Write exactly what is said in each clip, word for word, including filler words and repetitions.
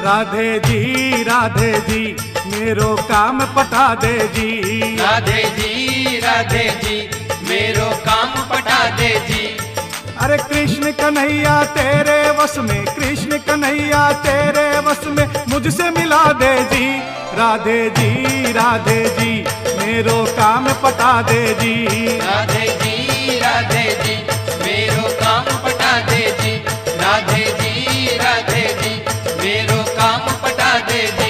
राधे जी राधे जी मेरो काम पटा दे जी। राधे जी राधे जी मेरो काम पटा दे जी। अरे कृष्ण कन्हैया तेरे वश में, कृष्ण कन्हैया तेरे वश में मुझसे मिला दे जी। राधे जी राधे जी मेरो काम पटा दे जी। राधे जी राधे जी मेरो काम पटा दे जी। राधे जी राधे जी मेरो काम पटा दे जी।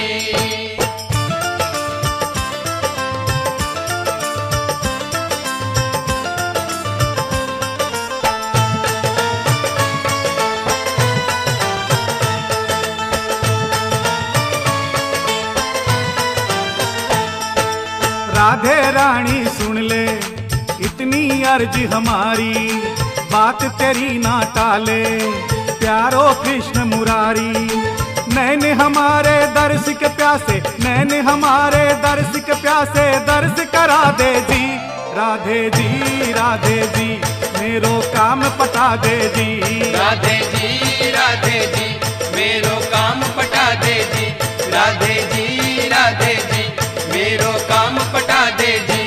राधे रानी सुन ले इतनी अर्ज हमारी, बात तेरी ना टाले प्यारो कृष्ण मुरारी। नैन हमारे दर्श के प्यासे, नैन हमारे दर्श के प्यासे दर्श करा दे जी। राधे जी राधे जी मेरो काम पटा दे जी। राधे जी राधे जी मेरो काम पटा दे जी। राधे जी राधे जी मेरो काम पटा दे जी।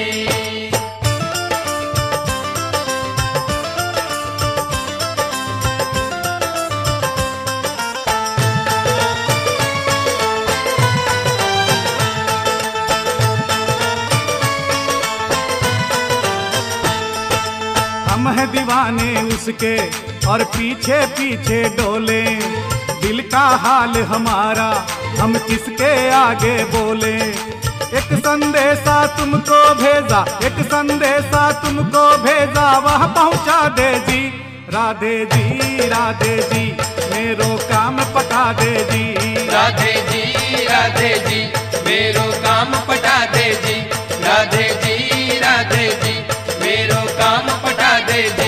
हम हैं दीवाने उसके और पीछे पीछे डोले, दिल का हाल हमारा हम किसके आगे बोले। एक संदेशा तुमको भेजा, एक संदेशा तुमको भेजा वह पहुंचा दे जी। राधे जी राधे जी मेरो काम पटा दे जी। राधे जी राधे जी मेरो काम पटा दे जी। राधे जी राधे जी मेरो काम पटा दे जी।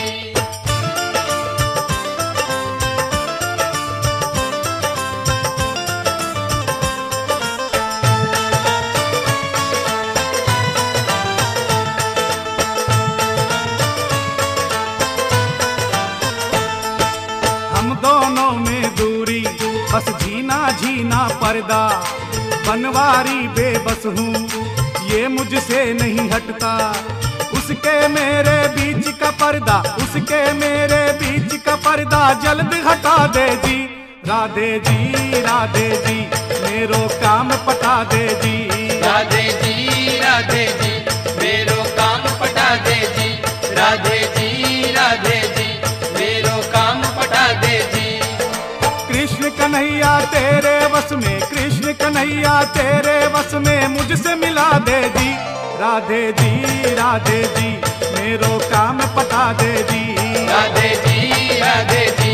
हम दोनों में दूरी बस झीना झीना पर्दा, बनवारी बेबस हूँ ये मुझसे नहीं हटता। उसके मेरे बीच का पर्दा, उसके मेरे बीच का पर्दा जल्द हटा दे जी। राधे जी राधे जी मेरो काम पटा दे जी। राधे जी राधे जी मेरो काम पटा दे जी। राधे जी राधे जी मेरो काम पटा दे जी। कृष्ण कन्हैया तेरे वश में, कृष्ण कन्हैया तेरे वश में मुझसे मिला दे जी। राधे जी राधे जी मेरो काम पटा दे जी। राधे जी राधे जी